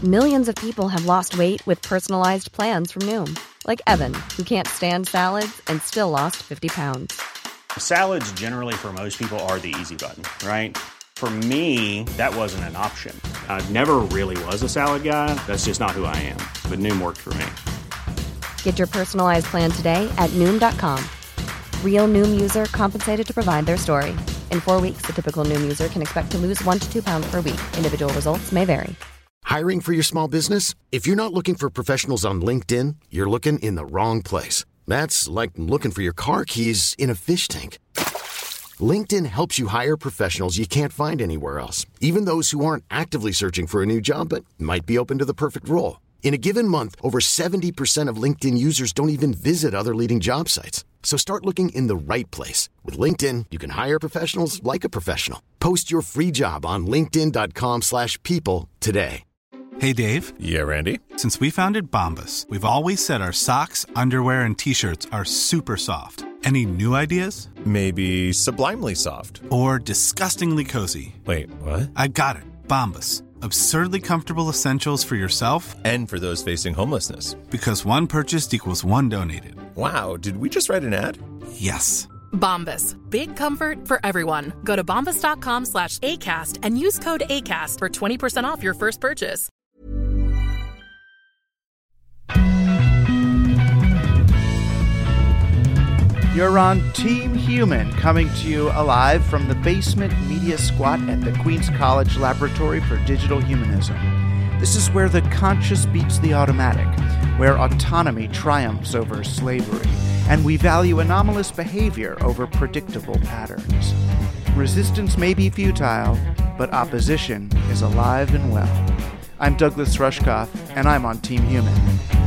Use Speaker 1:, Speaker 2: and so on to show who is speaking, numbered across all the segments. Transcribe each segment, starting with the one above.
Speaker 1: Millions of people have lost weight with personalized plans from Noom. Like Evan, who can't stand salads and still lost 50 pounds.
Speaker 2: Salads generally for most people are the easy button, right? For me, that wasn't an option. I never really was a salad guy. That's just not who I am. But Noom worked for me.
Speaker 1: Get your personalized plan today at Noom.com. Real Noom user compensated to provide their story. In 4 weeks, the typical Noom user can expect to lose 1 to 2 pounds per week. Individual results may vary.
Speaker 3: Hiring for your small business? If you're not looking for professionals on LinkedIn, you're looking in the wrong place. That's like looking for your car keys in a fish tank. LinkedIn helps you hire professionals you can't find anywhere else, even those who aren't actively searching for a new job but might be open to the perfect role. In a given month, over 70% of LinkedIn users don't even visit other leading job sites. So start looking in the right place. With LinkedIn, you can hire professionals like a professional. Post your free job on linkedin.com/people today.
Speaker 4: Hey, Dave.
Speaker 5: Yeah, Randy.
Speaker 4: Since we founded Bombas, we've always said our socks, underwear, and T-shirts are super soft. Any new ideas?
Speaker 5: Maybe sublimely soft.
Speaker 4: Or disgustingly cozy.
Speaker 5: Wait, what?
Speaker 4: I got it. Bombas. Absurdly comfortable essentials for yourself
Speaker 5: and for those facing homelessness.
Speaker 4: Because one purchased equals one donated.
Speaker 5: Wow, did we just write an ad?
Speaker 4: Yes.
Speaker 6: Bombas. Big comfort for everyone. Go to bombas.com/ACAST and use code ACAST for 20% off your first purchase.
Speaker 7: You're on Team Human, coming to you alive from the basement media squat at the Queens College Laboratory for Digital Humanism. This is where the conscious beats the automatic, where autonomy triumphs over slavery, and we value anomalous behavior over predictable patterns. Resistance may be futile, but opposition is alive and well. I'm Douglas Rushkoff, and I'm on Team Human.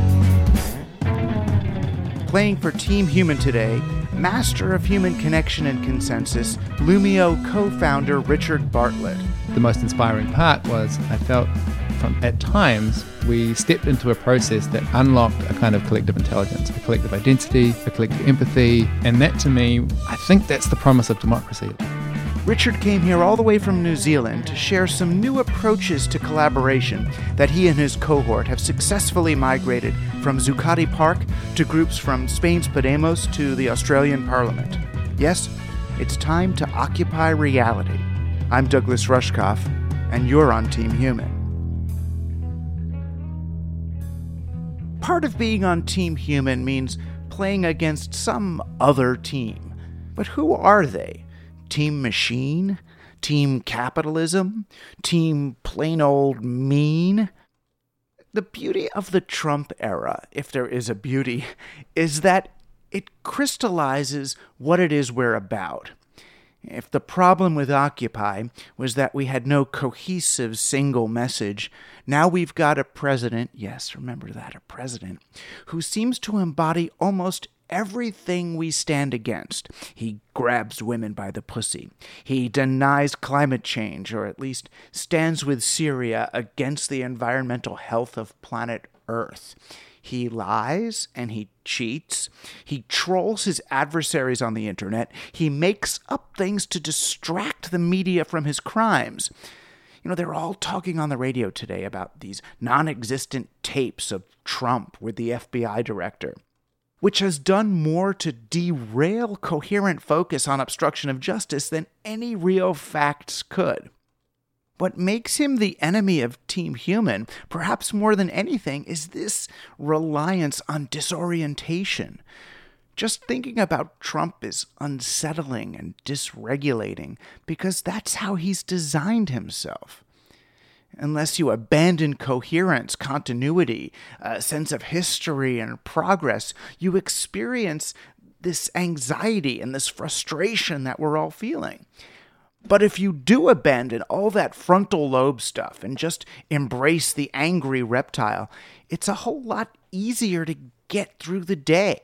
Speaker 7: Playing for Team Human today, master of human connection and consensus, Loomio co-founder Richard Bartlett.
Speaker 8: The most inspiring part was I felt at times we stepped into a process that unlocked a kind of collective intelligence, a collective identity, a collective empathy, and that to me, I think that's the promise of democracy.
Speaker 7: Richard came here all the way from New Zealand to share some new approaches to collaboration that he and his cohort have successfully migrated from Zuccotti Park to groups from Spain's Podemos to the Australian Parliament. Yes, it's time to occupy reality. I'm Douglas Rushkoff, and you're on Team Human. Part of being on Team Human means playing against some other team. But who are they? Team Machine? Team Capitalism? Team Plain Old Mean? The beauty of the Trump era, if there is a beauty, is that it crystallizes what it is we're about. If the problem with Occupy was that we had no cohesive single message, now we've got a president, yes, remember that, a president, who seems to embody almost everything we stand against. He grabs women by the pussy. He denies climate change, or at least stands with Syria against the environmental health of planet Earth. He lies and he cheats. He trolls his adversaries on the internet. He makes up things to distract the media from his crimes. You know, they're all talking on the radio today about these non-existent tapes of Trump with the FBI director, which has done more to derail coherent focus on obstruction of justice than any real facts could. What makes him the enemy of Team Human, perhaps more than anything, is this reliance on disorientation. Just thinking about Trump is unsettling and dysregulating because that's how he's designed himself. Unless you abandon coherence, continuity, a sense of history and progress, you experience this anxiety and this frustration that we're all feeling. But if you do abandon all that frontal lobe stuff and just embrace the angry reptile, it's a whole lot easier to get through the day.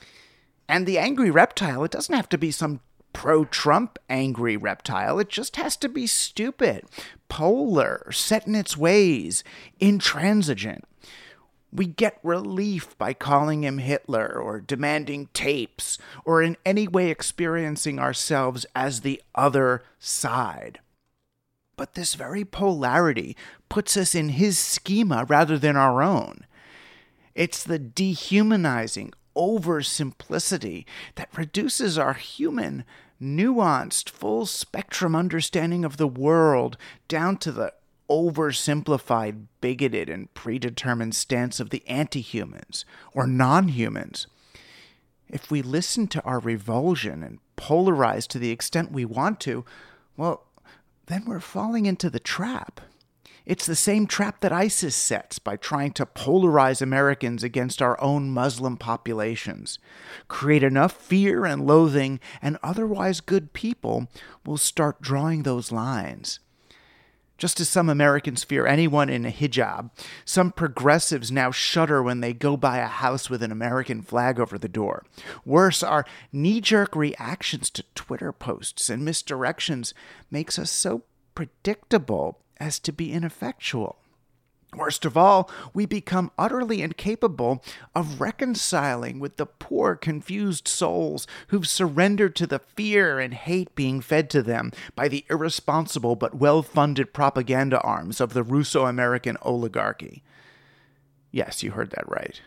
Speaker 7: And the angry reptile, it doesn't have to be some pro-Trump angry reptile. It just has to be stupid, polar, set in its ways, intransigent. We get relief by calling him Hitler or demanding tapes or in any way experiencing ourselves as the other side. But this very polarity puts us in his schema rather than our own. It's the dehumanizing oversimplicity that reduces our human, nuanced, full-spectrum understanding of the world down to the oversimplified, bigoted, and predetermined stance of the anti-humans or non-humans. If we listen to our revulsion and polarize to the extent we want to, well, then we're falling into the trap. It's the same trap that ISIS sets by trying to polarize Americans against our own Muslim populations. Create enough fear and loathing, and otherwise good people will start drawing those lines. Just as some Americans fear anyone in a hijab, some progressives now shudder when they go by a house with an American flag over the door. Worse, our knee-jerk reactions to Twitter posts and misdirections makes us so predictable as to be ineffectual. Worst of all, we become utterly incapable of reconciling with the poor, confused souls who've surrendered to the fear and hate being fed to them by the irresponsible but well-funded propaganda arms of the Russo-American oligarchy. Yes, you heard that right.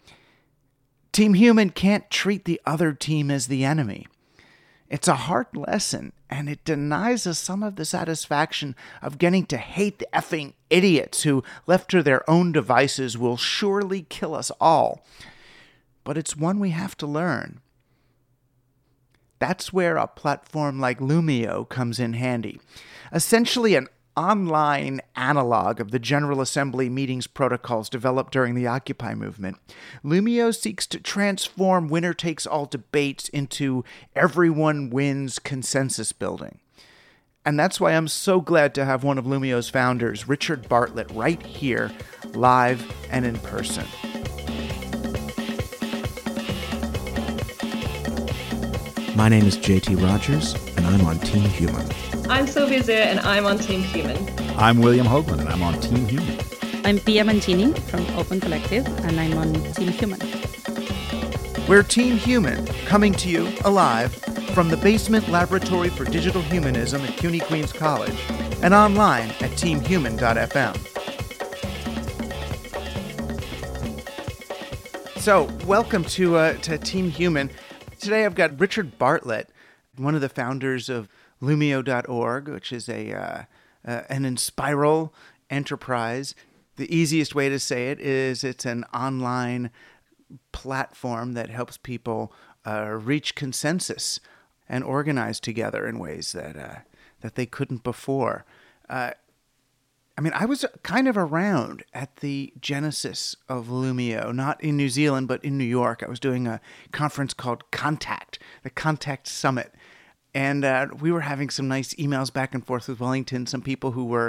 Speaker 7: Team Human can't treat the other team as the enemy. It's a hard lesson, and it denies us some of the satisfaction of getting to hate the effing idiots who, left to their own devices, will surely kill us all. But it's one we have to learn. That's where a platform like Loomio comes in handy. Essentially an online analog of the General Assembly meetings protocols developed during the Occupy movement. Loomio seeks to transform winner-takes-all debates into everyone wins consensus building. And that's why I'm so glad to have one of Loomio's founders, Richard Bartlett, right here, live and in person.
Speaker 9: My name is JT Rogers, and I'm on Team Human.
Speaker 10: I'm Sylvia Zir, and I'm on Team Human.
Speaker 11: I'm William Hoagland, and I'm on Team Human.
Speaker 12: I'm Pia Mancini from Open Collective, and I'm on Team Human.
Speaker 7: We're Team Human, coming to you alive from the Basement Laboratory for Digital Humanism at CUNY Queens College and online at teamhuman.fm. So, welcome to Team Human. Today I've got Richard Bartlett, one of the founders of Loomio.org, which is an Inspiral enterprise. The easiest way to say it is it's an online platform that helps people reach consensus and organize together in ways that they couldn't before. I was kind of around at the genesis of Loomio, not in New Zealand, but in New York. I was doing a conference called Contact, the Contact Summit. And we were having some nice emails back and forth with Wellington, some people who were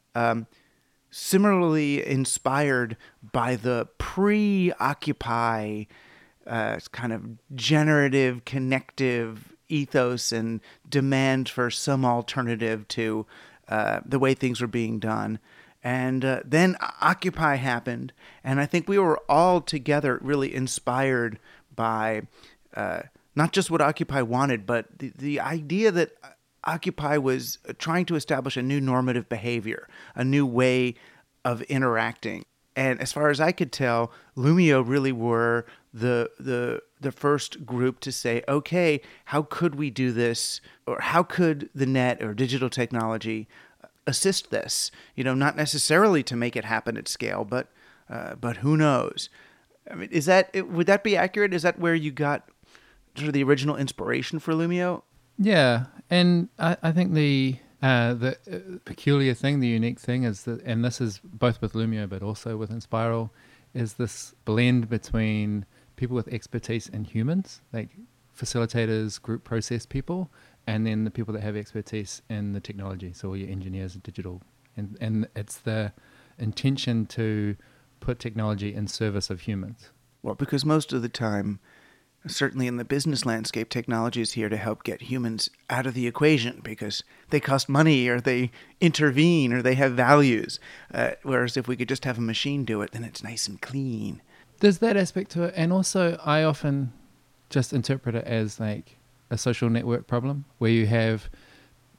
Speaker 7: similarly inspired by the pre-Occupy kind of generative, connective ethos and demand for some alternative to the way things were being done. And then Occupy happened, and I think we were all together really inspired by not just what Occupy wanted, but the idea that Occupy was trying to establish a new normative behavior, a new way of interacting. And as far as I could tell, Loomio really were the first group to say, okay, how could we do this? Or how could the net or digital technology assist this? Not necessarily to make it happen at scale, but who knows? Would that be accurate? Is that where you got sort of the original inspiration for Loomio?
Speaker 8: Yeah, and I think the peculiar thing, the unique thing is that, and this is both with Loomio but also with Inspiral, is this blend between people with expertise and humans, like facilitators, group process people, and then the people that have expertise in the technology, so all your engineers and digital. And it's the intention to put technology in service of humans.
Speaker 7: Well, because most of the time, certainly in the business landscape, technology is here to help get humans out of the equation because they cost money or they intervene or they have values. Whereas if we could just have a machine do it, then it's nice and clean.
Speaker 8: There's that aspect to it. And also I often just interpret it as like a social network problem where you have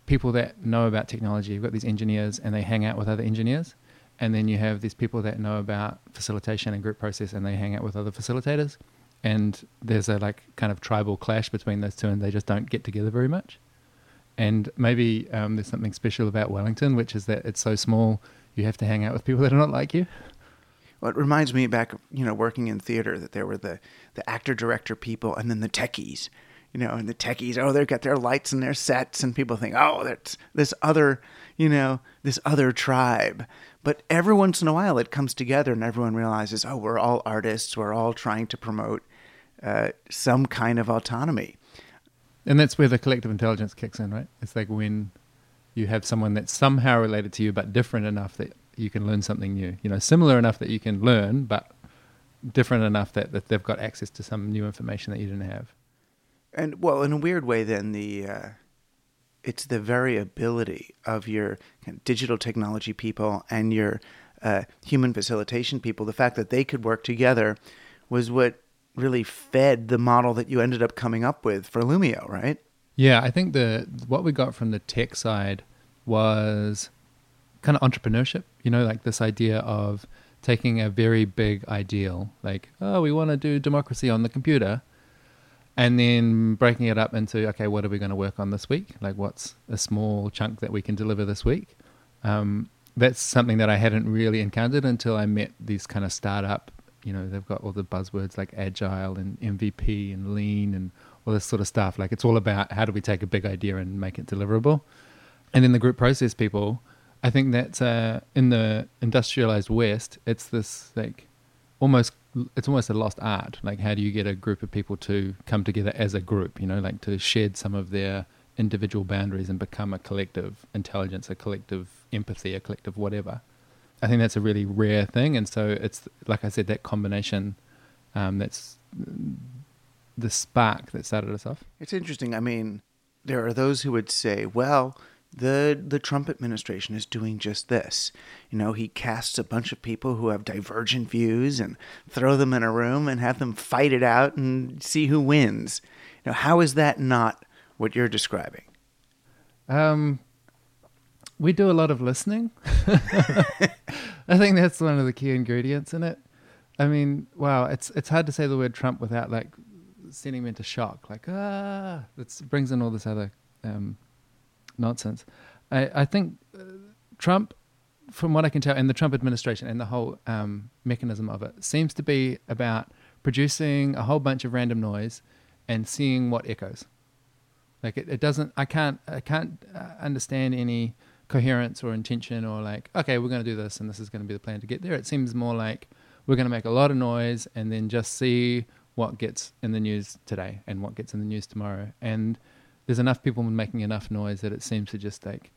Speaker 8: people that know about technology. You've got these engineers and they hang out with other engineers. And then you have these people that know about facilitation and group process and they hang out with other facilitators. And there's a like kind of tribal clash between those two and they just don't get together very much. And maybe there's something special about Wellington, which is that it's so small, you have to hang out with people that are not like you.
Speaker 7: Well, it reminds me back, working in theater, that there were the actor, director people and then the techies, and the techies, they've got their lights and their sets, and people think, that's this other, this other tribe. But every once in a while it comes together and everyone realizes, we're all artists. We're all trying to promote some kind of autonomy.
Speaker 8: And that's where the collective intelligence kicks in, right? It's like when you have someone that's somehow related to you but different enough that you can learn something new. Similar enough that you can learn, but different enough that they've got access to some new information that you didn't have.
Speaker 7: And, well, in a weird way, then, it's the variability of your digital technology people and your human facilitation people. The fact that they could work together was what really fed the model that you ended up coming up with for Loomio, right?
Speaker 8: Yeah, I think what we got from the tech side was kind of entrepreneurship, like this idea of taking a very big ideal, like, we want to do democracy on the computer, and then breaking it up into, okay, what are we going to work on this week? Like, what's a small chunk that we can deliver this week? That's something that I hadn't really encountered until I met these kind of startup, they've got all the buzzwords like agile and MVP and lean and all this sort of stuff. Like, it's all about how do we take a big idea and make it deliverable. And then the group process people, I think that in the industrialized West, it's this like almost a lost art. Like, how do you get a group of people to come together as a group, like to shed some of their individual boundaries and become a collective intelligence, a collective empathy, a collective whatever. I think that's a really rare thing. And so it's, like I said, that combination, that's the spark that started us off.
Speaker 7: It's interesting. I mean, there are those who would say, well, the Trump administration is doing just this. He casts a bunch of people who have divergent views and throw them in a room and have them fight it out and see who wins. How is that not what you're describing?
Speaker 8: We do a lot of listening. I think that's one of the key ingredients in it. I mean, wow, it's hard to say the word Trump without like sending me into shock. Like, it brings in all this other nonsense. I think Trump, from what I can tell, and the Trump administration and the whole mechanism of it seems to be about producing a whole bunch of random noise and seeing what echoes. Like it doesn't. I can't understand any coherence or intention or like, okay, we're going to do this and this is going to be the plan to get there. It seems more like we're going to make a lot of noise and then just see what gets in the news today and what gets in the news tomorrow. And there's enough people making enough noise that it seems to just like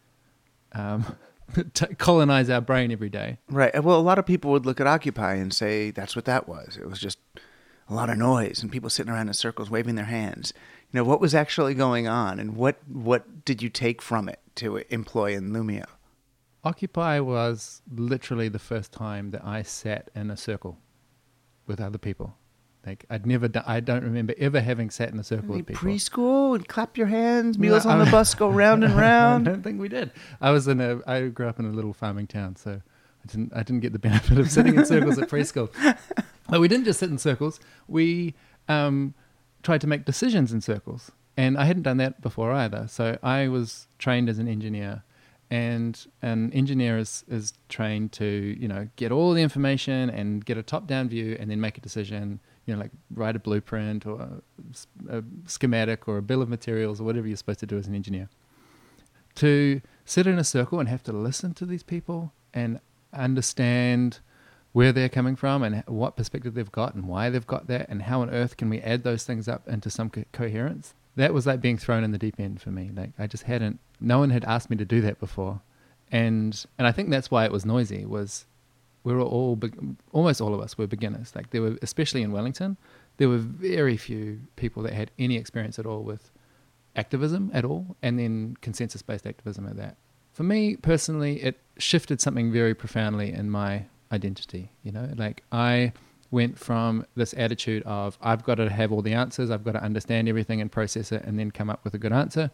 Speaker 8: colonize our brain every day.
Speaker 7: Right. Well, a lot of people would look at Occupy and say that's what that was. It was just a lot of noise and people sitting around in circles waving their hands. What was actually going on and what did you take from it to employ in Loomio?
Speaker 8: Occupy was literally the first time that I sat in a circle with other people. Like I don't remember ever having sat in a circle with people.
Speaker 7: Preschool and clap your hands, meals on the bus go round and round.
Speaker 8: I don't think we did. I grew up in a little farming town, so I didn't get the benefit of sitting in circles at preschool. But we didn't just sit in circles. We tried to make decisions in circles. And I hadn't done that before either. So I was trained as an engineer. And an engineer is trained to, get all the information and get a top-down view and then make a decision, like write a blueprint or a schematic or a bill of materials or whatever you're supposed to do as an engineer. To sit in a circle and have to listen to these people and understand where they're coming from and what perspective they've got and why they've got that and how on earth can we add those things up into some coherence. That was like being thrown in the deep end for me. Like I just no one had asked me to do that before. And I think that's why it was noisy, was we were almost all of us were beginners. Like there were, especially in Wellington, there were very few people that had any experience at all with activism at all, and then consensus-based activism at that. For me personally, it shifted something very profoundly in my identity. Like I went from this attitude of I've got to have all the answers, I've got to understand everything and process it and then come up with a good answer,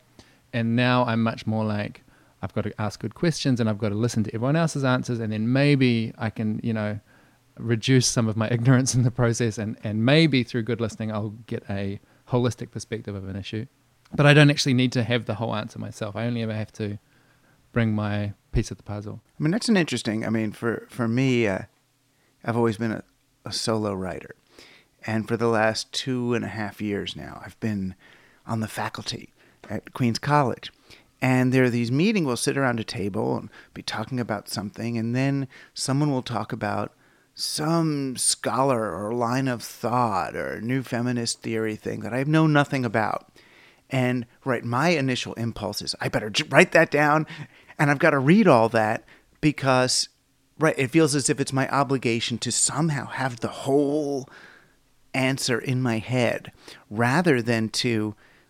Speaker 8: And now I'm much more like, I've got to ask good questions and I've got to listen to everyone else's answers, and then maybe I can, reduce some of my ignorance in the process, and maybe through good listening I'll get a holistic perspective of an issue. But I don't actually need to have the whole answer myself. I only ever have to bring my piece of the puzzle.
Speaker 7: I mean, that's an interesting, for me, I've always been a solo writer. And for the last 2.5 years now, I've been on the faculty at Queens College. And there are these meetings, we'll sit around a table and be talking about something, and then someone will talk about some scholar or line of thought or new feminist theory thing that I know nothing about. And my initial impulse is, I better write that down, and I've got to read all that because, it feels as if it's my obligation to somehow have the whole answer in my head rather than to,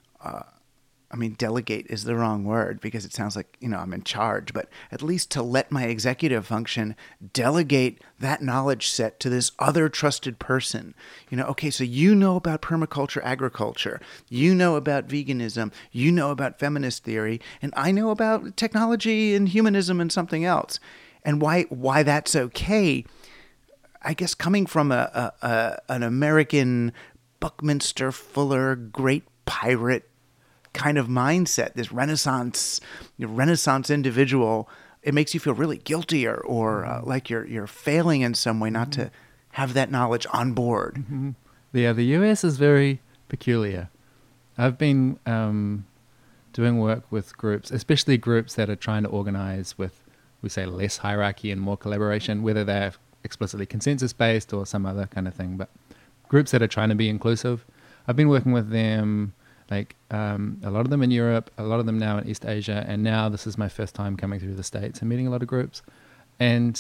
Speaker 7: delegate is the wrong word because it sounds like, I'm in charge, but at least to let my executive function delegate that knowledge set to this other trusted person. Okay, so about permaculture, agriculture, about veganism, about feminist theory, and I know about technology and humanism and something else. And why that's okay, I guess coming from an American Buckminster Fuller great pirate kind of mindset, this Renaissance individual, it makes you feel really guilty or like you're failing in some way not to have that knowledge on board.
Speaker 8: Mm-hmm. Yeah, the US is very peculiar. I've been doing work with groups, especially groups that are trying to organize with, we say, less hierarchy and more collaboration, whether they're explicitly consensus-based or some other kind of thing, but groups that are trying to be inclusive. I've been working with them, a lot of them in Europe, a lot of them now in East Asia, and now this is my first time coming through the States and meeting a lot of groups. And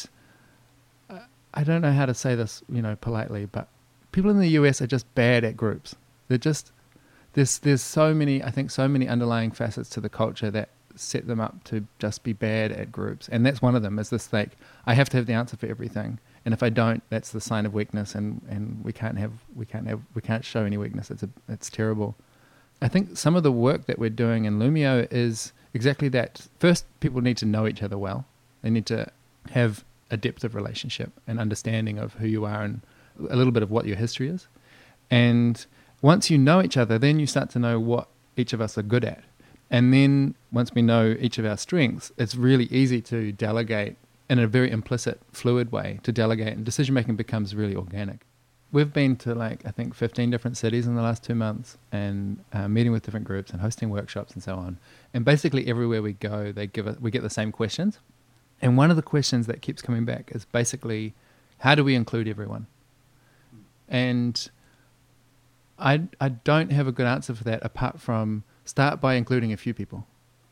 Speaker 8: I don't know how to say this, politely, but people in the US are just bad at groups. They're just, there's so many underlying facets to the culture that set them up to just be bad at groups. And that's one of them, is this I have to have the answer for everything. And if I don't, that's the sign of weakness, and we can't show any weakness. It's terrible. I think some of the work that we're doing in Loomio is exactly that. First, people need to know each other well. They need to have a depth of relationship and understanding of who you are and a little bit of what your history is. And once you know each other, then you start to know what each of us are good at. And then once we know each of our strengths, it's really easy to delegate in a very implicit, fluid way to delegate, and decision-making becomes really organic. We've been to I think 15 different cities in the last 2 months, and meeting with different groups and hosting workshops and so on. And basically everywhere we go, we get the same questions. And one of the questions that keeps coming back is basically, how do we include everyone? And I don't have a good answer for that apart from start by including a few people.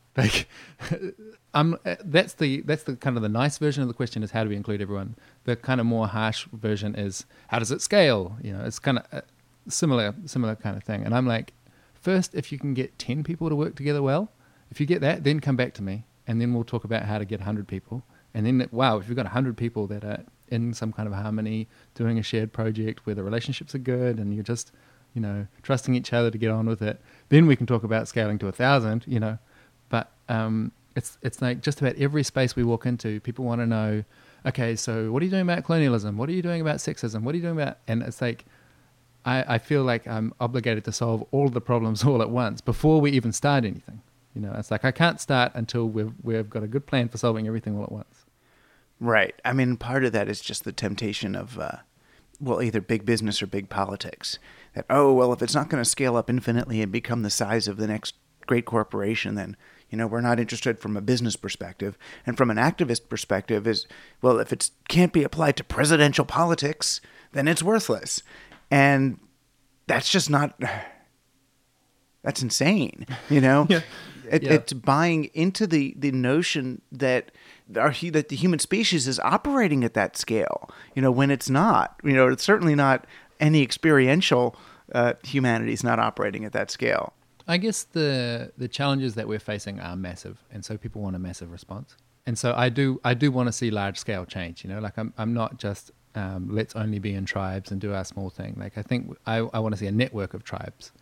Speaker 8: That's the kind of the nice version of the question is, how do we include everyone? The kind of more harsh version is, how does it scale? It's kind of a similar kind of thing. And I'm like, first, if you can get 10 people to work together well, if you get that, then come back to me, and then we'll talk about how to get 100 people. And then, if you've got 100 people that are in some kind of harmony, doing a shared project where the relationships are good, and you're just, trusting each other to get on with it, then we can talk about scaling to 1,000. But it's like just about every space we walk into, people want to know, okay, so what are you doing about colonialism? What are you doing about sexism? What are you doing about... And it's like, I feel like I'm obligated to solve all of the problems all at once before we even start anything. It's like I can't start until we've got a good plan for solving everything all at once.
Speaker 7: Right. I mean, part of that is just the temptation of, either big business or big politics. That, if it's not going to scale up infinitely and become the size of the next great corporation, then... we're not interested from a business perspective. And from an activist perspective is, if it can't be applied to presidential politics, then it's worthless. And that's just not, that's insane, Yeah. It's buying into the notion that that the human species is operating at that scale, when it's not. It's certainly not any experiential humanity is not operating at that scale.
Speaker 8: I guess the challenges that we're facing are massive, and so people want a massive response. And so I do want to see large scale change. I'm not just let's only be in tribes and do our small thing. I think I want to see a network of tribes,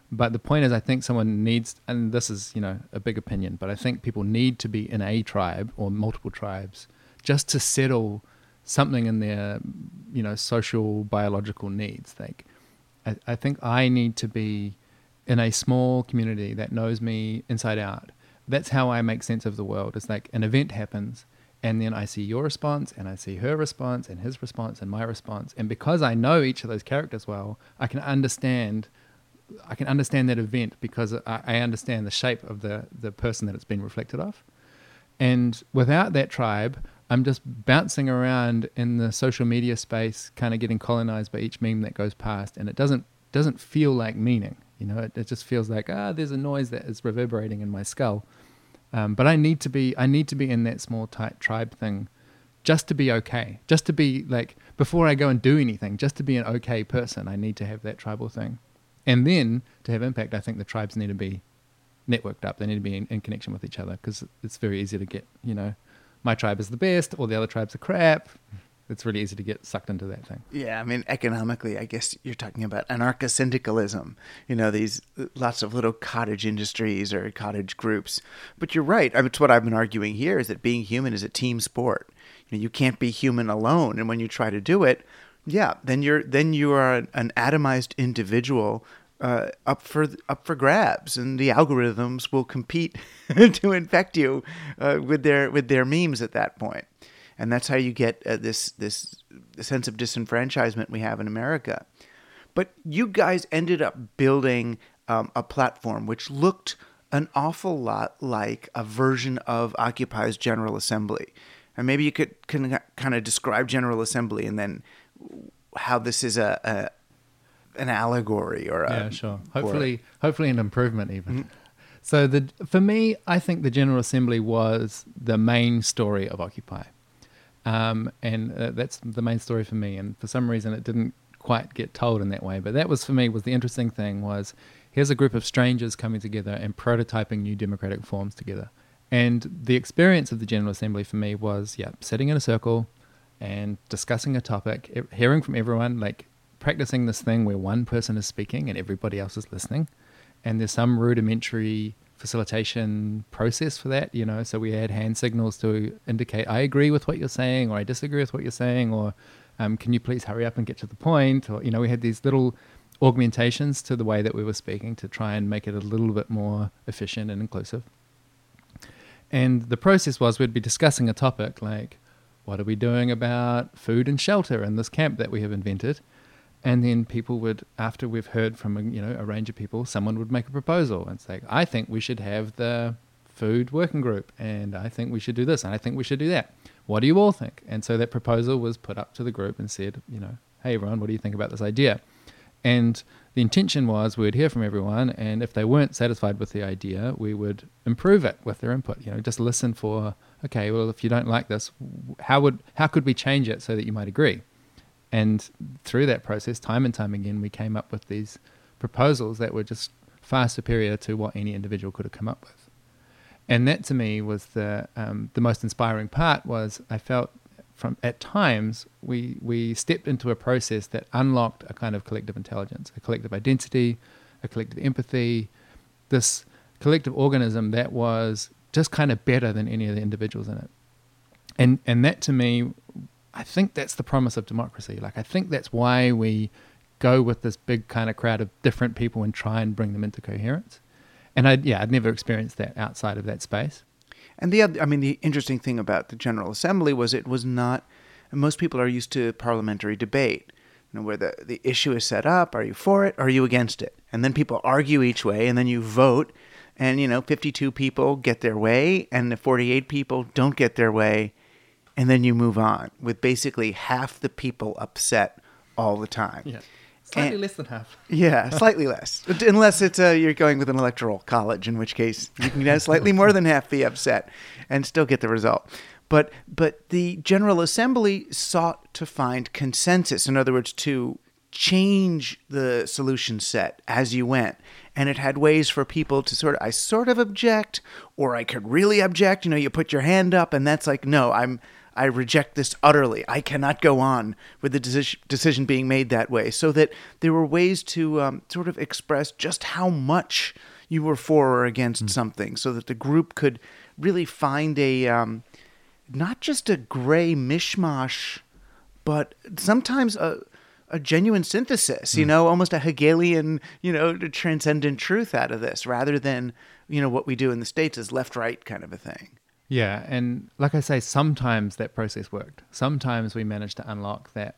Speaker 8: But the point is, I think someone needs, and this is, a big opinion, but I think people need to be in a tribe or multiple tribes just to settle something in their, social, biological needs. Like, I think I need to be in a small community that knows me inside out. That's how I make sense of the world. It's like an event happens, and then I see your response, and I see her response, and his response, and my response. And because I know each of those characters well, I can understand that event because I understand the shape of the person that it's been reflected off. And without that tribe, I'm just bouncing around in the social media space, kind of getting colonized by each meme that goes past, and it doesn't feel like meaning. It just feels like there's a noise that is reverberating in my skull. But I need to be in that small tight tribe thing, just to be okay, just to be like, before I go and do anything, just to be an okay person. I need to have that tribal thing. And then to have impact, I think the tribes need to be networked up. They need to be in connection with each other, because it's very easy to get, my tribe is the best, or the other tribes are crap. It's really easy to get sucked into that thing.
Speaker 7: Yeah, I mean, economically, I guess you're talking about anarcho-syndicalism, these lots of little cottage industries or cottage groups. But you're right. I mean, it's what I've been arguing here, is that being human is a team sport. You can't be human alone. And when you try to do it, then you are an atomized individual up for grabs, and the algorithms will compete to infect you with their memes at that point. And that's how you get this sense of disenfranchisement we have in America. But you guys ended up building a platform which looked an awful lot like a version of Occupy's General Assembly. And maybe you could kind of describe General Assembly, and then how this is an allegory or
Speaker 8: yeah, sure. Hopefully an improvement even. Mm-hmm. So for me, I think the General Assembly was the main story of Occupy. And that's the main story for me. And for some reason, it didn't quite get told in that way. But that was, for me, was the interesting thing was, here's a group of strangers coming together and prototyping new democratic forms together. And the experience of the General Assembly for me was, sitting in a circle and discussing a topic, hearing from everyone, like practicing this thing where one person is speaking and everybody else is listening. And there's some rudimentary facilitation process for that, so we had hand signals to indicate, I agree with what you're saying, or I disagree with what you're saying, or can you please hurry up and get to the point? Or, we had these little augmentations to the way that we were speaking to try and make it a little bit more efficient and inclusive. And the process was, we'd be discussing a topic like, what are we doing about food and shelter in this camp that we have invented? And then people would, after we've heard from a range of people, someone would make a proposal and say, I think we should have the food working group, and I think we should do this, and I think we should do that. What do you all think? And so that proposal was put up to the group and said, hey everyone, what do you think about this idea? And the intention was, we would hear from everyone, and if they weren't satisfied with the idea, we would improve it with their input. Just listen for, okay, well, if you don't like this, how could we change it so that you might agree? And through that process, time and time again, we came up with these proposals that were just far superior to what any individual could have come up with. And that, to me, was the most inspiring part. Was I felt at times we stepped into a process that unlocked a kind of collective intelligence, a collective identity, a collective empathy, this collective organism that was just kind of better than any of the individuals in it. And that, to me, I think that's the promise of democracy. Like, I think that's why we go with this big kind of crowd of different people and try and bring them into coherence. And I'd never experienced that outside of that space.
Speaker 7: And the interesting thing about the General Assembly was it was not, most people are used to parliamentary debate, where the issue is set up, are you for it, or are you against it? And then people argue each way, and then you vote, and 52 people get their way, and the 48 people don't get their way, and then you move on with basically half the people upset all the time.
Speaker 8: Yeah. Slightly less than half.
Speaker 7: Yeah, slightly less. Unless it's you're going with an electoral college, in which case you can have slightly more than half be upset and still get the result. But the General Assembly sought to find consensus. In other words, to change the solution set as you went. And it had ways for people to I sort of object, or I could really object. You put your hand up, and that's like, no, I reject this utterly. I cannot go on with the decision being made that way. So that there were ways to sort of express just how much you were for or against something, so that the group could really find a not just a gray mishmash, but sometimes a genuine synthesis, almost a Hegelian, transcendent truth out of this, rather than, what we do in the States is left-right kind of a thing.
Speaker 8: Yeah, and like I say, sometimes that process worked. Sometimes we managed to unlock that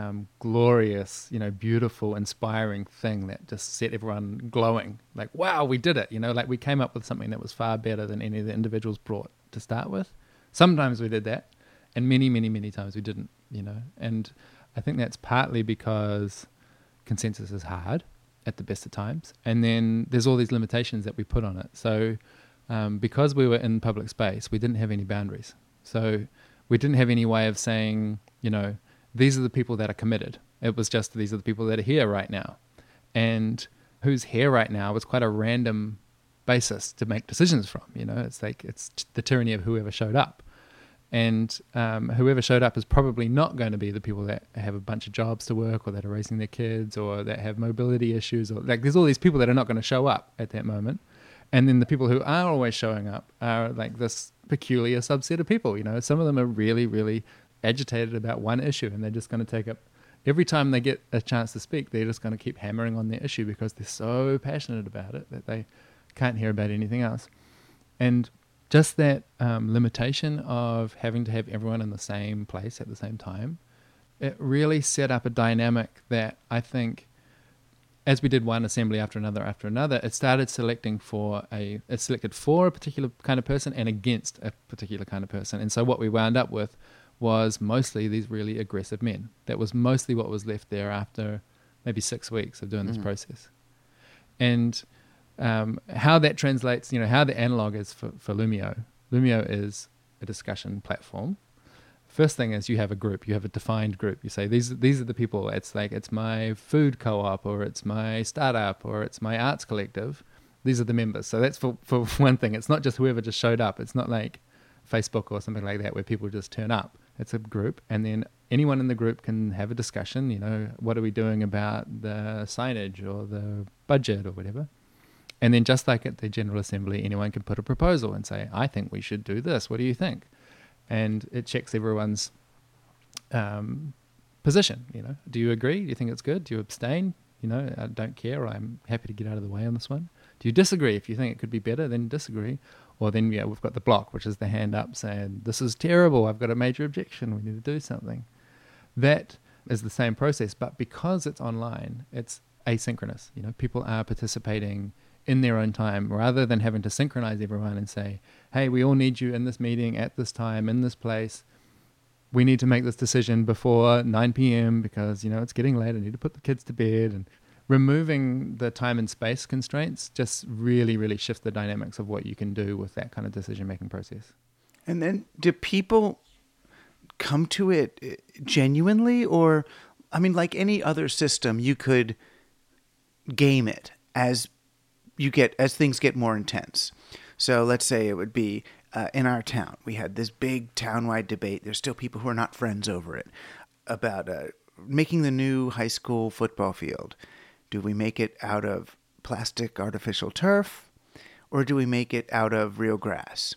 Speaker 8: glorious, beautiful, inspiring thing that just set everyone glowing. Like, wow, we did it. Like we came up with something that was far better than any of the individuals brought to start with. Sometimes we did that, and many, many, many times we didn't, And I think that's partly because consensus is hard at the best of times. And then there's all these limitations that we put on it. So because we were in public space, we didn't have any boundaries. So we didn't have any way of saying, these are the people that are committed. It was just, these are the people that are here right now. And who's here right now was quite a random basis to make decisions from. It's like, it's the tyranny of whoever showed up. And whoever showed up is probably not going to be the people that have a bunch of jobs to work, or that are raising their kids, or that have mobility issues, or like there's all these people that are not going to show up at that moment. And then the people who are always showing up are like this peculiar subset of people. Some of them are really, really agitated about one issue, and they're just going to take up every time they get a chance to speak. They're just going to keep hammering on their issue because they're so passionate about it that they can't hear about anything else. And just that limitation of having to have everyone in the same place at the same time, it really set up a dynamic that I think, as we did one assembly after another, it started selected for a particular kind of person and against a particular kind of person. And so what we wound up with was mostly these really aggressive men. That was mostly what was left there after maybe 6 weeks of doing this process. And how that translates, how the analog is for Loomio. Loomio is a discussion platform. First thing is you have a group, you have a defined group. You say, these are the people. It's like, it's my food co-op, or it's my startup, or it's my arts collective. These are the members. So that's for one thing. It's not just whoever just showed up. It's not like Facebook or something like that where people just turn up. It's a group, and then anyone in the group can have a discussion, what are we doing about the signage or the budget or whatever. And then just like at the General Assembly, anyone can put a proposal and say, I think we should do this. What do you think? And it checks everyone's position. Do you agree? Do you think it's good? Do you abstain? I don't care. I'm happy to get out of the way on this one. Do you disagree? If you think it could be better, then disagree. Or then, we've got the block, which is the hand up saying, this is terrible. I've got a major objection. We need to do something. That is the same process, but because it's online, it's asynchronous. People are participating in their own time, rather than having to synchronize everyone and say, hey, we all need you in this meeting at this time, in this place. We need to make this decision before 9 p.m. because, it's getting late. I need to put the kids to bed. And removing the time and space constraints just really, really shifts the dynamics of what you can do with that kind of decision-making process.
Speaker 7: And then do people come to it genuinely? Or, like any other system, you could game it as things get more intense. So let's say it would be in our town. We had this big town-wide debate. There's still people who are not friends over it about making the new high school football field. Do we make it out of plastic artificial turf, or do we make it out of real grass?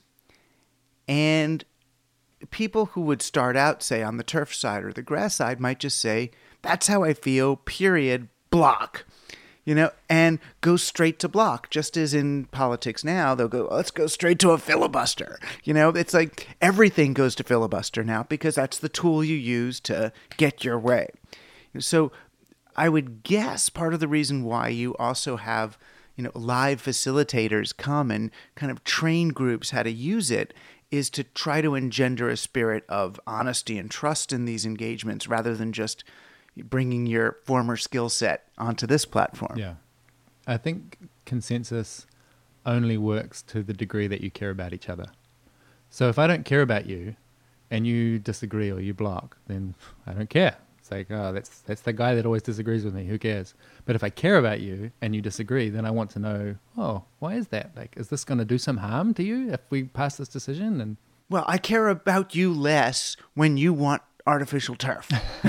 Speaker 7: And people who would start out, say, on the turf side or the grass side might just say, that's how I feel, period, block. And go straight to block. Just as in politics now, they'll go, let's go straight to a filibuster. It's like everything goes to filibuster now because that's the tool you use to get your way. So I would guess part of the reason why you also have, live facilitators come and kind of train groups how to use it is to try to engender a spirit of honesty and trust in these engagements rather than just bringing your former skill set onto this platform.
Speaker 8: Yeah. I think consensus only works to the degree that you care about each other. So if I don't care about you and you disagree or you block, then I don't care. It's like, oh, that's the guy that always disagrees with me. Who cares? But if I care about you and you disagree, then I want to know, oh, why is that? Like, is this going to do some harm to you if we pass this decision? And
Speaker 7: Well, I care about you less when you want artificial turf.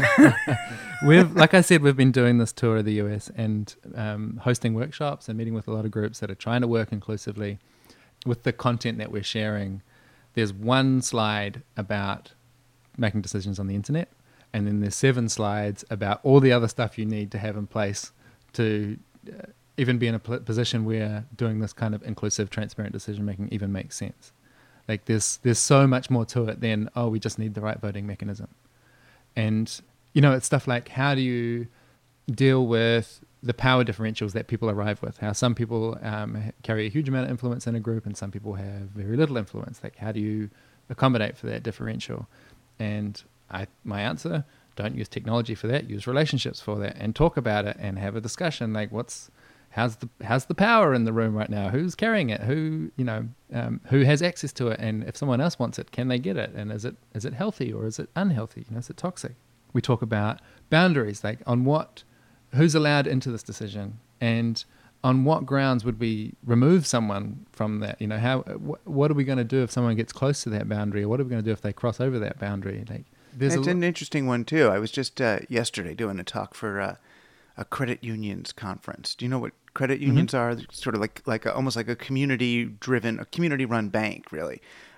Speaker 8: Like I said, we've been doing this tour of the US and hosting workshops and meeting with a lot of groups that are trying to work inclusively with the content that we're sharing. There's one slide about making decisions on the internet, and then there's 7 slides about all the other stuff you need to have in place to even be in a position where doing this kind of inclusive, transparent decision making even makes sense. Like there's so much more to it than, oh, we just need the right voting mechanism. And, it's stuff like, how do you deal with the power differentials that people arrive with? How some people carry a huge amount of influence in a group and some people have very little influence. Like, how do you accommodate for that differential? And my answer, don't use technology for that, use relationships for that, and talk about it and have a discussion. Like, how's the power in the room right now? Who's carrying it? Who has access to it? And if someone else wants it, can they get it? And is it healthy or is it unhealthy? Is it toxic? We talk about boundaries, like who's allowed into this decision, and on what grounds would we remove someone from that? What are we going to do if someone gets close to that boundary, or what are we going to do if they cross over that boundary? Like,
Speaker 7: it's an interesting one too. I was just yesterday doing a talk for a credit unions conference. Do you know what credit unions are? They're sort of almost like a community-run bank, really.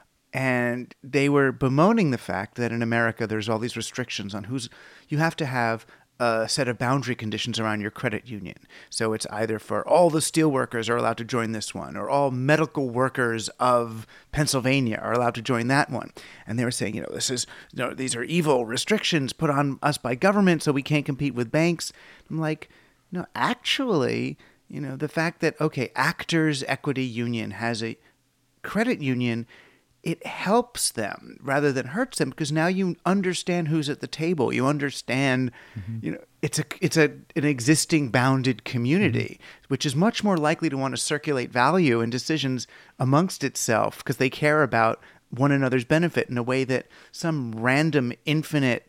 Speaker 7: And they were bemoaning the fact that in America there's all these restrictions on you have to have a set of boundary conditions around your credit union. So it's either for all the steel workers are allowed to join this one, or all medical workers of Pennsylvania are allowed to join that one. And they were saying, these are evil restrictions put on us by government so we can't compete with banks. I'm like, no, actually, the fact that, okay, Actors Equity Union has a credit union, it helps them rather than hurts them, because now you understand who's at the table. You understand, it's an existing bounded community, which is much more likely to want to circulate value and decisions amongst itself because they care about one another's benefit in a way that some random infinite,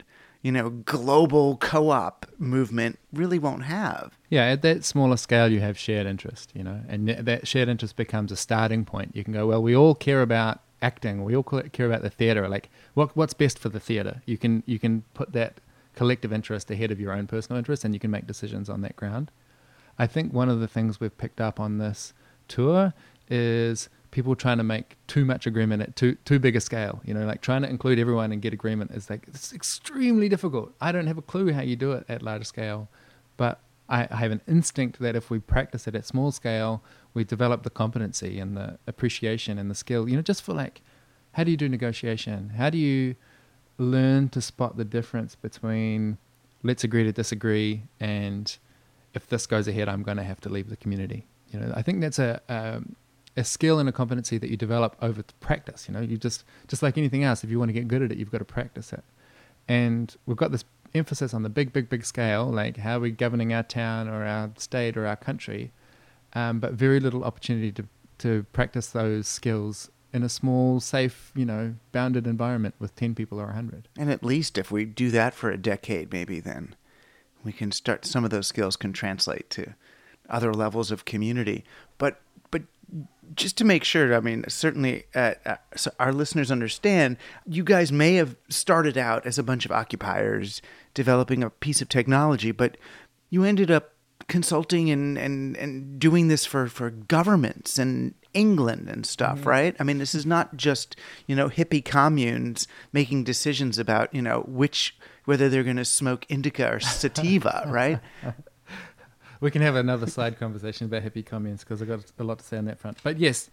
Speaker 7: global co-op movement really won't have.
Speaker 8: Yeah, at that smaller scale, you have shared interest, and that shared interest becomes a starting point. You can go, well, we all care about acting, we all care about the theater, like what's best for the theater. You can put that collective interest ahead of your own personal interest, and you can make decisions on that ground. I think one of the things we've picked up on this tour is people trying to make too much agreement at too big a scale. Like trying to include everyone and get agreement is it's extremely difficult. I don't have a clue how you do it at larger scale, but I have an instinct that if we practice it at small scale, we develop the competency and the appreciation and the skill, just for how do you do negotiation? How do you learn to spot the difference between let's agree to disagree and if this goes ahead, I'm going to have to leave the community. I think that's a skill and a competency that you develop over practice. You just like anything else, if you want to get good at it, you've got to practice it. And we've got this emphasis on the big scale, like how are we governing our town or our state or our country, but very little opportunity to practice those skills in a small, safe, bounded environment with 10 people or 100.
Speaker 7: And at least if we do that for a decade, maybe then we can start, some of those skills can translate to other levels of community. But just to make sure, certainly so our listeners understand, you guys may have started out as a bunch of occupiers developing a piece of technology, but you ended up consulting and doing this for governments and England and stuff, right? This is not just, hippie communes making decisions about, whether they're going to smoke indica or sativa, right?
Speaker 8: We can have another side conversation about hippie communes because I've got a lot to say on that front. But yes,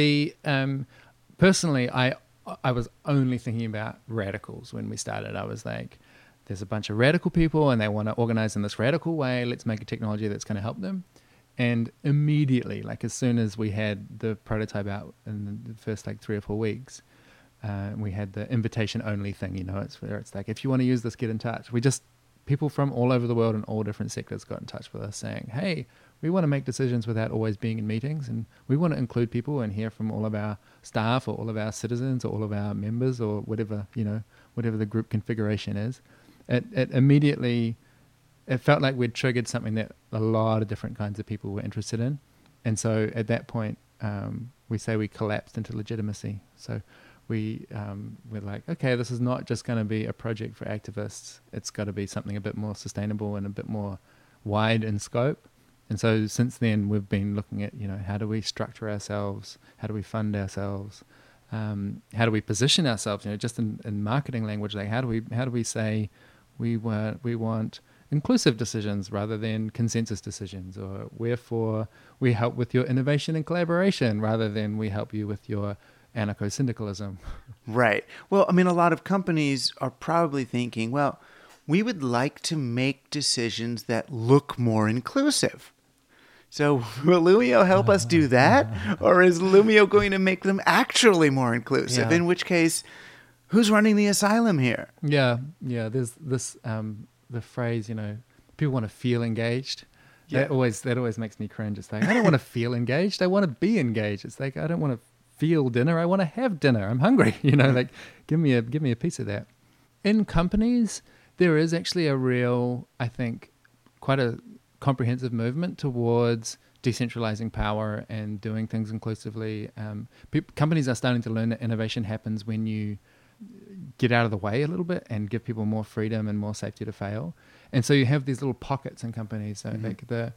Speaker 8: personally, I was only thinking about radicals when we started. I was like, there's a bunch of radical people and they want to organize in this radical way. Let's make a technology that's going to help them. And immediately, as soon as we had the prototype out in the first 3 or 4 weeks, we had the invitation only thing, it's where it's like, if you want to use this, get in touch. People from all over the world in all different sectors got in touch with us saying, hey, we want to make decisions without always being in meetings, and we want to include people and hear from all of our staff or all of our citizens or all of our members or whatever the group configuration is. It immediately, it felt like we'd triggered something that a lot of different kinds of people were interested in. And so at that point, we say we collapsed into legitimacy. So we're like, okay, this is not just going to be a project for activists. It's got to be something a bit more sustainable and a bit more wide in scope. And so since then, we've been looking at, how do we structure ourselves? How do we fund ourselves? How do we position ourselves? Just in marketing language, like how do we say we want inclusive decisions rather than consensus decisions, or wherefore we help with your innovation and collaboration rather than we help you with your anarcho-syndicalism.
Speaker 7: Right. Well, I mean, a lot of companies are probably thinking, well, we would like to make decisions that look more inclusive. So will Lumio help us do that? Or is Lumio going to make them actually more inclusive?
Speaker 8: Yeah.
Speaker 7: In which case, who's running the asylum here?
Speaker 8: Yeah. There's this, the phrase, people want to feel engaged.
Speaker 7: Yeah.
Speaker 8: That always makes me cringe. It's like, I don't want to feel engaged. I want to be engaged. It's like, I don't want to feel dinner. I want to have dinner. I'm hungry. Like give me a piece of that. In companies, there is actually a real, I think, quite a comprehensive movement towards decentralizing power and doing things inclusively. Companies are starting to learn that innovation happens when you get out of the way a little bit and give people more freedom and more safety to fail. And so you have these little pockets in companies. So like the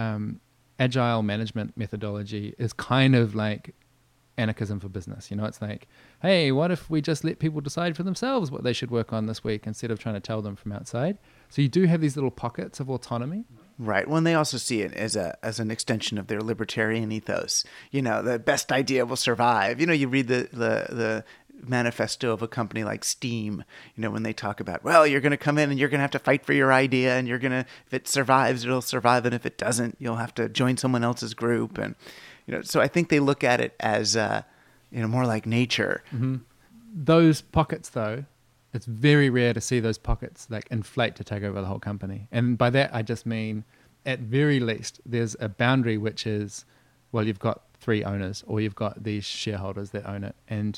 Speaker 8: agile management methodology is kind of like anarchism for business. It's like, hey, what if we just let people decide for themselves what they should work on this week instead of trying to tell them from outside? So you do have these little pockets of autonomy.
Speaker 7: Right. Well, and they also see it as an extension of their libertarian ethos. The best idea will survive. You read the manifesto of a company like Steam, when they talk about, well, you're going to come in and you're going to have to fight for your idea, and if it survives, it'll survive. And if it doesn't, you'll have to join someone else's group. And, so I think they look at it as, more like nature.
Speaker 8: Mm-hmm. Those pockets, though, it's very rare to see those pockets like inflate to take over the whole company. And by that, I just mean, at very least, there's a boundary which is, well, you've got 3 owners, or you've got these shareholders that own it. And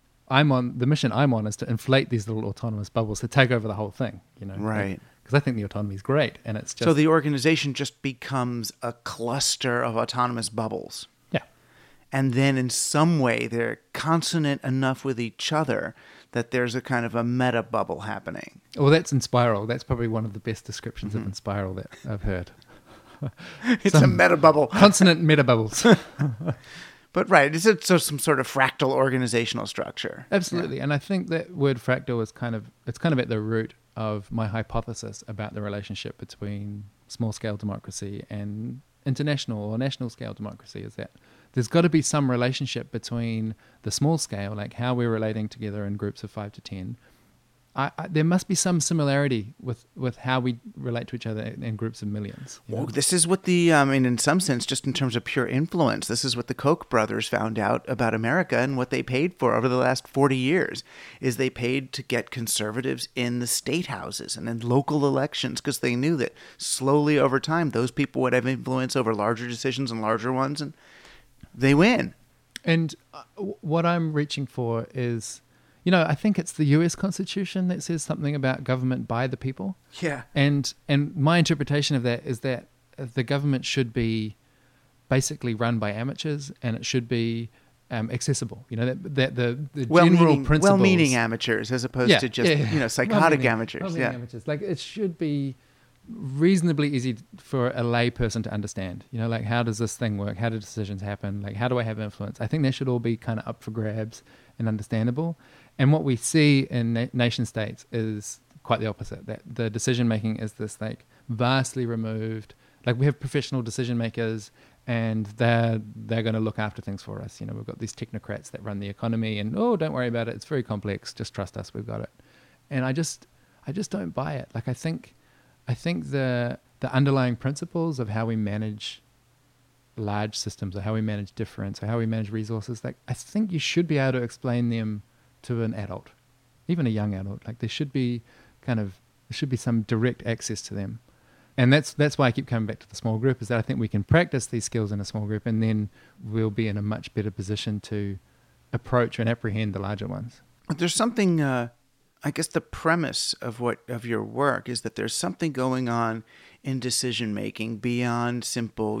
Speaker 8: the mission I'm on is to inflate these little autonomous bubbles to take over the whole thing,
Speaker 7: Right.
Speaker 8: Because I think the autonomy is great, and it's just...
Speaker 7: So the organization just becomes a cluster of autonomous bubbles.
Speaker 8: Yeah.
Speaker 7: And then in some way, they're consonant enough with each other that there's a kind of a meta bubble happening.
Speaker 8: Well, that's Inspiral. That's probably one of the best descriptions of Inspiral that I've heard.
Speaker 7: It's a meta bubble.
Speaker 8: Consonant meta bubbles.
Speaker 7: But right, it's some sort of fractal organizational structure.
Speaker 8: Absolutely. Yeah. And I think that word fractal is kind of at the root of my hypothesis about the relationship between small-scale democracy and international or national-scale democracy, is that there's got to be some relationship between the small scale, like how we're relating together in groups of 5 to 10. There must be some similarity with how we relate to each other in groups of millions.
Speaker 7: Well, this is what in some sense, just in terms of pure influence, this is what the Koch brothers found out about America and what they paid for over the last 40 years, is they paid to get conservatives in the state houses and in local elections, because they knew that slowly over time, those people would have influence over larger decisions and larger ones, and they win.
Speaker 8: And what I'm reaching for is... I think it's the U.S. Constitution that says something about government by the people.
Speaker 7: Yeah.
Speaker 8: And my interpretation of that is that the government should be basically run by amateurs, and it should be accessible. That the general principles...
Speaker 7: Well-meaning amateurs, as opposed to just psychotic amateurs.
Speaker 8: Well-meaning amateurs. Like, it should be reasonably easy for a lay person to understand. Like, how does this thing work? How do decisions happen? Like, how do I have influence? I think that should all be kind of up for grabs and understandable. And what we see in nation states is quite the opposite, that the decision making is this like vastly removed. Like, we have professional decision makers, and they're going to look after things for us. We've got these technocrats that run the economy, and don't worry about it, it's very complex, just trust us, we've got it. And I just don't buy it. Like, I think the underlying principles of how we manage large systems, or how we manage difference, or how we manage resources, like, I think you should be able to explain them to an adult, even a young adult. Like, there should be some direct access to them. And that's why I keep coming back to the small group, is that I think we can practice these skills in a small group, and then we'll be in a much better position to approach and apprehend the larger ones.
Speaker 7: There's something, I guess the premise of your work is that there's something going on in decision making beyond simple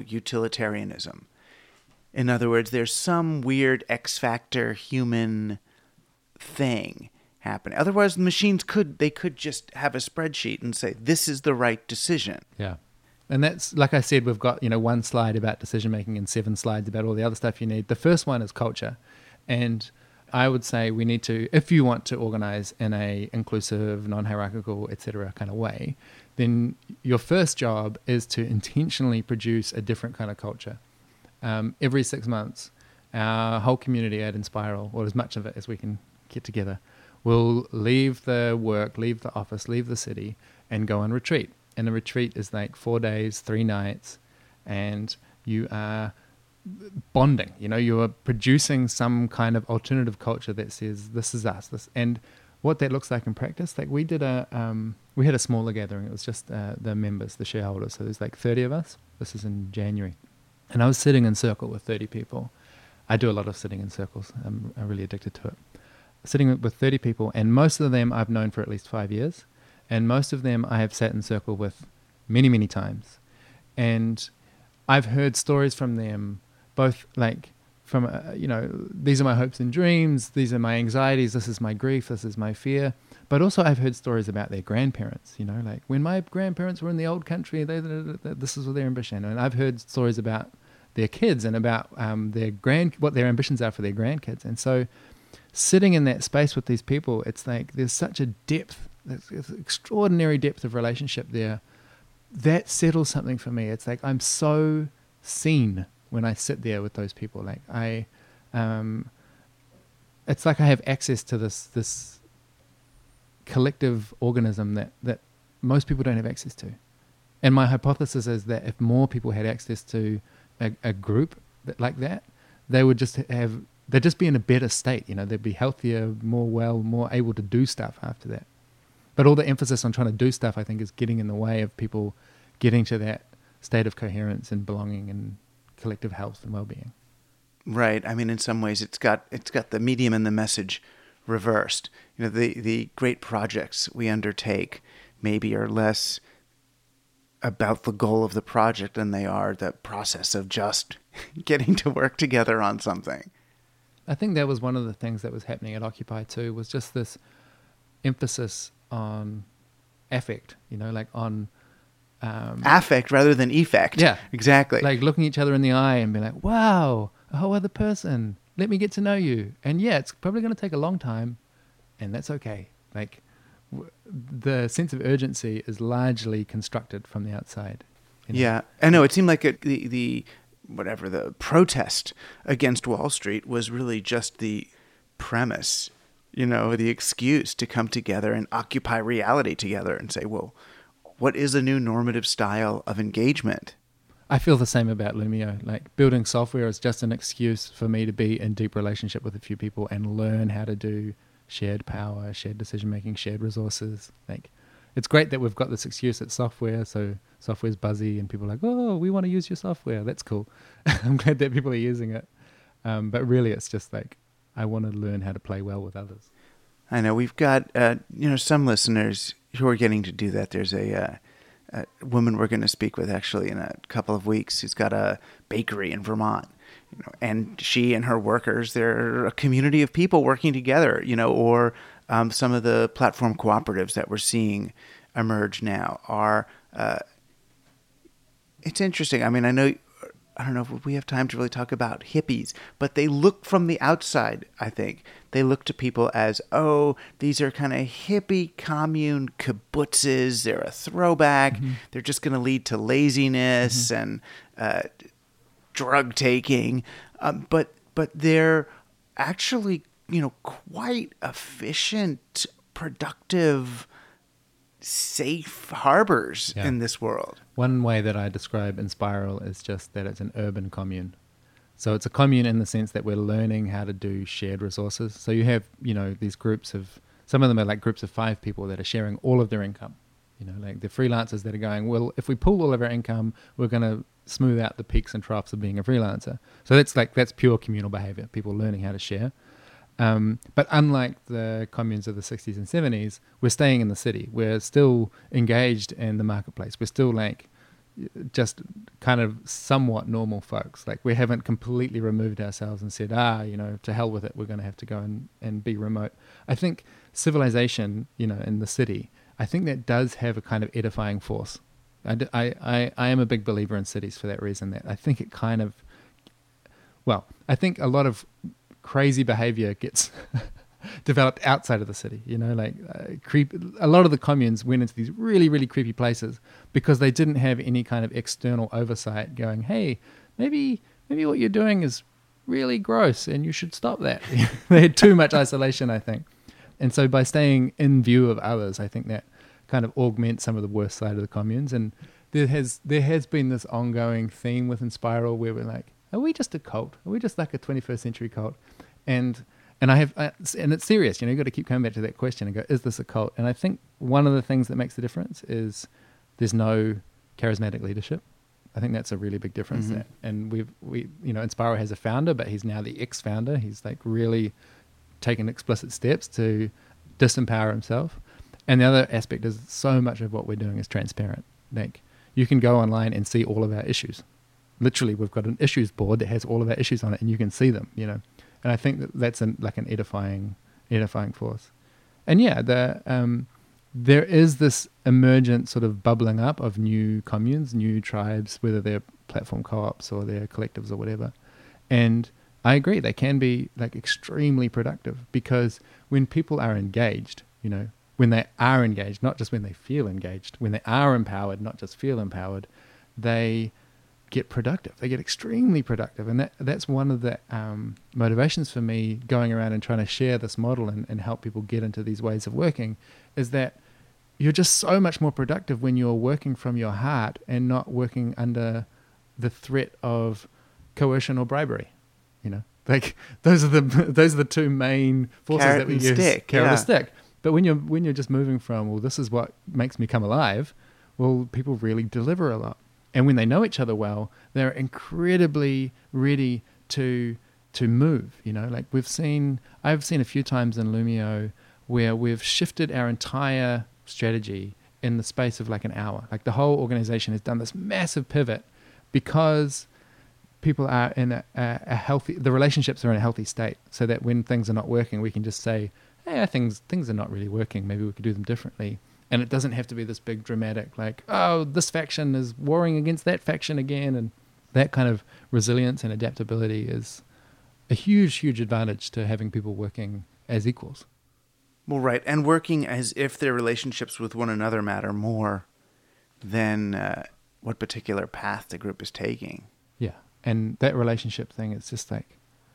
Speaker 7: utilitarianism. In other words, there's some weird X factor human thing happening. Otherwise, the machines could just have a spreadsheet and say, this is the right decision.
Speaker 8: Yeah. And that's, like I said, we've got, one slide about decision making and 7 slides about all the other stuff you need. The first one is culture. And I would say we need to, if you want to organize in a inclusive, non-hierarchical, etc. kind of way, then your first job is to intentionally produce a different kind of culture. Every 6 months, our whole community at Inspiral, or as much of it as we can get together, will leave the work, leave the office, leave the city, and go on retreat. And the retreat is like 4 days, 3 nights, and you are bonding. You are producing some kind of alternative culture that says, this is us. And what that looks like in practice, like we had a smaller gathering. It was just the members, the shareholders. So there's like 30 of us. This is in January. And I was sitting in circle with 30 people. I do a lot of sitting in circles. I'm really addicted to it. Sitting with 30 people, and most of them I've known for at least 5 years. And most of them I have sat in circle with many, many times. And I've heard stories from them, both like from, these are my hopes and dreams, these are my anxieties, this is my grief, this is my fear. But also I've heard stories about their grandparents, like when my grandparents were in the old country, this is their ambition. And I've heard stories about their kids and about what their ambitions are for their grandkids. And so sitting in that space with these people, it's like there's such a depth, there's extraordinary depth of relationship there. That settles something for me. It's like I'm so seen when I sit there with those people. Like it's like I have access to this collective organism that most people don't have access to. And my hypothesis is that if more people had access to a group like that, they'd just be in a better state. They'd be healthier, more able to do stuff after that. But all the emphasis on trying to do stuff, I think, is getting in the way of people getting to that state of coherence and belonging and collective health and well-being.
Speaker 7: Right. I mean, in some ways, it's got the medium and the message reversed. The great projects we undertake maybe are less about the goal of the project than they are the process of just getting to work together on something.
Speaker 8: I think that was one of the things that was happening at Occupy too, was just this emphasis on affect, like on
Speaker 7: affect rather than effect.
Speaker 8: Yeah,
Speaker 7: exactly.
Speaker 8: Like looking each other in the eye and being like, wow, a whole other person, let me get to know you. And yeah, it's probably going to take a long time, and that's okay. Like the sense of urgency is largely constructed from the outside.
Speaker 7: Yeah, I know. It seemed like the protest against Wall Street was really just the premise, the excuse to come together and occupy reality together and say, well, what is a new normative style of engagement?
Speaker 8: I feel the same about Loomio. Like building software is just an excuse for me to be in deep relationship with a few people and learn how to do shared power, shared decision-making, shared resources. Like it's great that we've got this excuse at software, so software's buzzy and people are like, oh, we want to use your software. That's cool. I'm glad that people are using it. But really it's just like, I want to learn how to play well with others.
Speaker 7: I know we've got, some listeners who are getting to do that. There's a woman we're going to speak with actually in a couple of weeks who's got a bakery in Vermont. And she and her workers, they're a community of people working together, or some of the platform cooperatives that we're seeing emerge now are, it's interesting. I mean, I don't know if we have time to really talk about hippies, but they look from the outside, I think. They look to people as, oh, these are kind of hippie commune kibbutzes. They're a throwback. Mm-hmm. They're just going to lead to laziness and drug taking. But they're actually, quite efficient, productive, safe harbors in this world.
Speaker 8: One way that I describe Inspiral is just that it's an urban commune. So it's a commune in the sense that we're learning how to do shared resources. So you have, these groups of, some of them are like groups of 5 people that are sharing all of their income. Like the freelancers that are going, well, if we pool all of our income, we're going to smooth out the peaks and troughs of being a freelancer. So that's pure communal behavior, people learning how to share. But unlike the communes of the 60s and 70s, we're staying in the city. We're still engaged in the marketplace. We're still like just kind of somewhat normal folks. Like, we haven't completely removed ourselves and said, to hell with it, we're going to have to go and be remote. I think civilization, in the city, I think that does have a kind of edifying force. I am a big believer in cities for that reason, that I think it kind of, I think a lot of crazy behavior gets developed outside of the city, a lot of the communes went into these really, really creepy places because they didn't have any kind of external oversight going, hey, maybe what you're doing is really gross and you should stop that. They had too much isolation, I think. And so by staying in view of others, I think that kind of augments some of the worst side of the communes. And there has been this ongoing theme within Spiral where we're like, are we just a cult? Are we just like a 21st century cult? And it's serious, you've got to keep coming back to that question and go, is this a cult? And I think one of the things that makes the difference is there's no charismatic leadership. I think that's a really big difference.
Speaker 7: Mm-hmm.
Speaker 8: And we Inspiro has a founder, but he's now the ex-founder. He's like really taken explicit steps to disempower himself. And the other aspect is so much of what we're doing is transparent. Like, you can go online and see all of our issues. Literally, we've got an issues board that has all of our issues on it, and you can see them, And I think that's an edifying force. And yeah, there is this emergent sort of bubbling up of new communes, new tribes, whether they're platform co-ops or they're collectives or whatever. And I agree, they can be like extremely productive, because when people are engaged, when they are engaged, not just when they feel engaged, when they are empowered, not just feel empowered, they get productive. They get extremely productive. And that's one of the motivations for me going around and trying to share this model and help people get into these ways of working, is that you're just so much more productive when you're working from your heart and not working under the threat of coercion or bribery. Like, those are the two main forces that we use. Carrot and stick. But when you're just moving from, well, this is what makes me come alive, well, people really deliver a lot. And when they know each other well, they're incredibly ready to move. Like I've seen a few times in Lumio where we've shifted our entire strategy in the space of like an hour. Like, the whole organization has done this massive pivot because people are in a healthy, the relationships are in a healthy state, so that when things are not working, we can just say, hey, things are not really working. Maybe we could do them differently. And it doesn't have to be this big dramatic, like, oh, this faction is warring against that faction again. And that kind of resilience and adaptability is a huge, huge advantage to having people working as equals.
Speaker 7: Well, right. And working as if their relationships with one another matter more than what particular path the group is taking.
Speaker 8: Yeah. And that relationship thing, it's just like,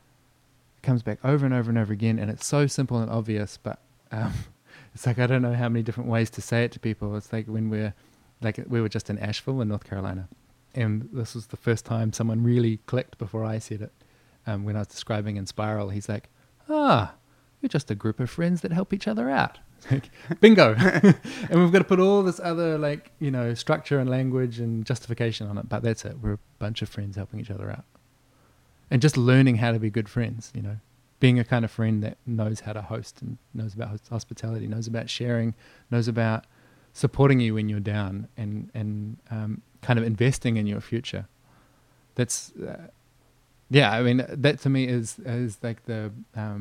Speaker 8: it comes back over and over and over again. And it's so simple and obvious, but it's like, I don't know how many different ways to say it to people. It's like when we were just in Asheville in North Carolina. And this was the first time someone really clicked before I said it. When I was describing Inspiral, he's like, we're just a group of friends that help each other out. Like, bingo. And we've got to put all this other structure and language and justification on it. But that's it. We're a bunch of friends helping each other out. And just learning how to be good friends, being a kind of friend that knows how to host and knows about hospitality, knows about sharing, knows about supporting you when you're down, and kind of investing in your future. That's, that to me is like the,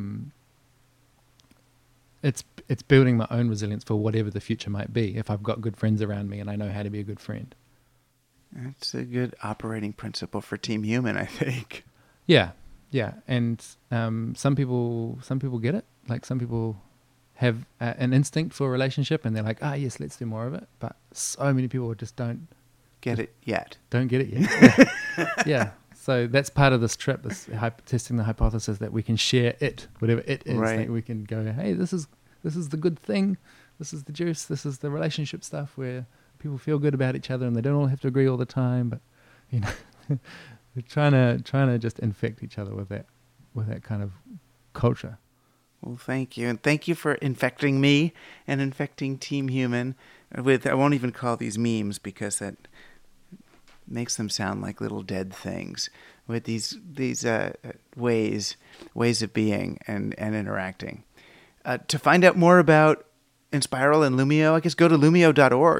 Speaker 8: it's building my own resilience for whatever the future might be. If I've got good friends around me and I know how to be a good friend.
Speaker 7: That's a good operating principle for Team Human, I think.
Speaker 8: Yeah. Yeah. And some people get it. Like, some people have an instinct for a relationship and they're like, yes, let's do more of it. But so many people just don't
Speaker 7: get it yet.
Speaker 8: Don't get it yet. Yeah. So that's part of this trip, testing the hypothesis that we can share it, whatever it is.
Speaker 7: Right.
Speaker 8: Like, we can go, hey, this is the good thing. This is the juice. This is the relationship stuff where people feel good about each other and they don't all have to agree all the time. But, we're trying to just infect each other with that kind of culture.
Speaker 7: Well, thank you. And thank you for infecting me and infecting Team Human with, I won't even call these memes because that makes them sound like little dead things, with these ways of being and interacting. To find out more about Inspiral and Lumio, I guess go to lumio.org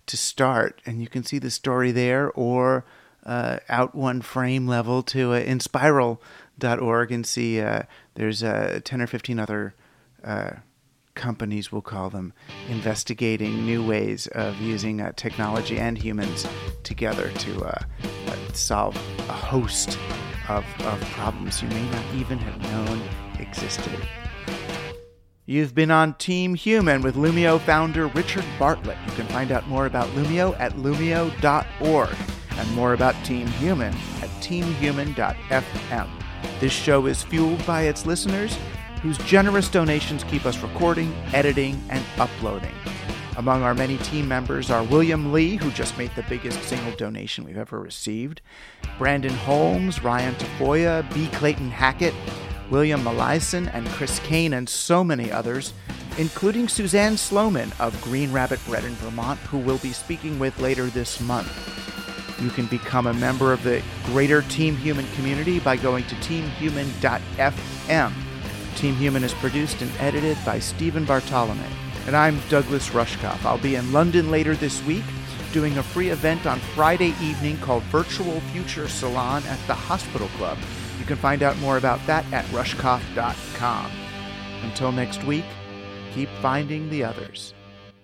Speaker 7: to start. And you can see the story there, or out one frame level to inspiral.org and see there's 10 or 15 other companies, we'll call them, investigating new ways of using technology and humans together to solve a host of problems you may not even have known existed. You've been on Team Human with Loomio founder Richard Bartlett. You can find out more about Loomio at loomio.org and more about Team Human at teamhuman.fm. This show is fueled by its listeners, whose generous donations keep us recording, editing, and uploading. Among our many team members are William Lee, who just made the biggest single donation we've ever received, Brandon Holmes, Ryan Tafoya, B. Clayton Hackett, William Malison, and Chris Kane, and so many others, including Suzanne Sloman of Green Rabbit Bread in Vermont, who we'll be speaking with later this month. You can become a member of the greater Team Human community by going to teamhuman.fm. Team Human is produced and edited by Stephen Bartolome. And I'm Douglas Rushkoff. I'll be in London later this week doing a free event on Friday evening called Virtual Future Salon at the Hospital Club. You can find out more about that at rushkoff.com. Until next week, keep finding the others.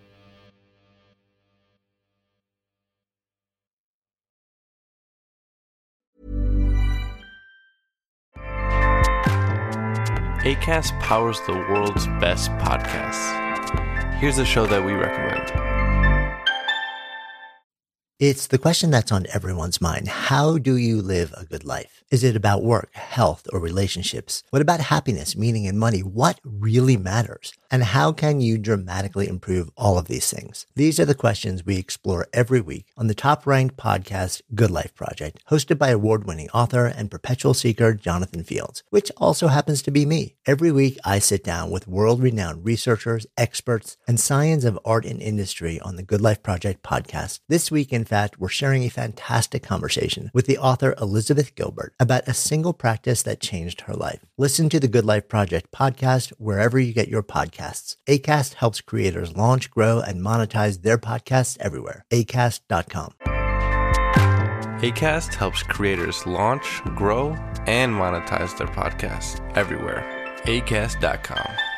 Speaker 13: Acast powers the world's best podcasts. Here's a show that we recommend.
Speaker 14: It's the question that's on everyone's mind. How do you live a good life? Is it about work, health, or relationships? What about happiness, meaning, and money? What really matters? And how can you dramatically improve all of these things? These are the questions we explore every week on the top-ranked podcast, Good Life Project, hosted by award-winning author and perpetual seeker Jonathan Fields, which also happens to be me. Every week, I sit down with world-renowned researchers, experts, and scions of art and industry on the Good Life Project podcast. This week, in fact, we're sharing a fantastic conversation with the author Elizabeth Gilbert about a single practice that changed her life. Listen to the Good Life Project podcast wherever you get your podcasts. Acast helps creators launch, grow, and monetize their podcasts everywhere. Acast.com.
Speaker 13: Acast helps creators launch, grow, and monetize their podcasts everywhere. Acast.com.